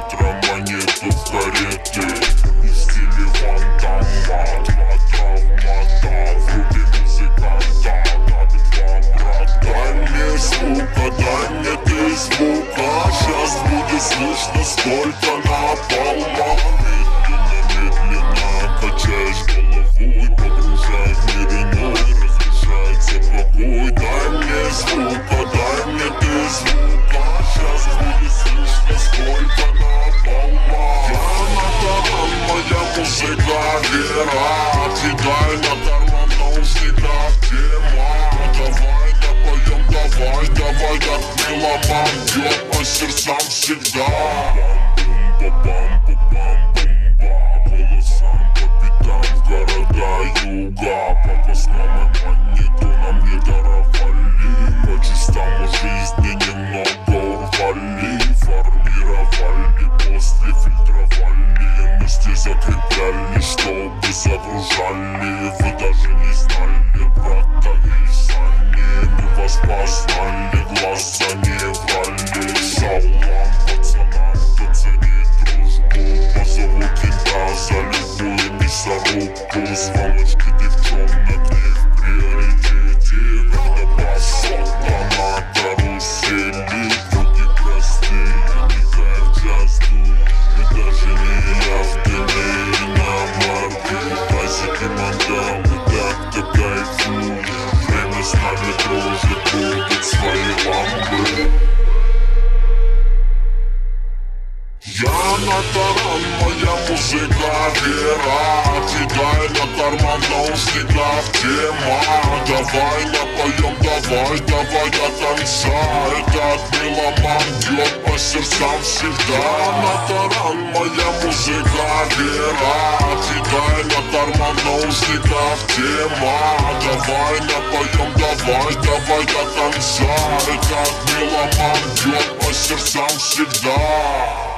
ветра монету в кареты. И в стиле фантома, два травмата, вруби музыканта, давит два брата. Дай мне звука, дай мне ты звука, сейчас будет слышно сколько напалма. Медленно качаешь головой, погружай в мир иной, разрушается покой. Дай мне звука, дай мне ты звука, сейчас будет слышно сколько напалма. Я на таран, моя музыка вера, кидай на таран наушниках тема. Давай напоем, давай, давай, как меломан бьет по сердцам всегда. Голосам по пятам в города юга. По космам и монету нам не даровали, по частям у жизни немного урвали. Формировали, после фильтровали, вместе закрепляли, чтобы загружали. Вы даже не знали, брата, и сами мы вас познали, глаза не врали. Салам пацанам, кто ценит дружбу, позову тебя за любую мясорубку. Сволочки девчонок не в приоритете, когда басота на карусели. Люди простые, не кайф джазду, и даже не я в дыме на морде. Тазики мандалы, так-то кайфуем, время с нами дружит, будут свои ламбы. Я на таран, моя музыка вера, кидай на карман наушниках тема. Давай напоем, давай, давай до конца. Этот меломан бьет по сердцам всегда. На таран, моя музыка вера, кидай на карман наушниках тема. Давай напоем, давай, давай до конца. Этот меломан бьет по сердцам всегда.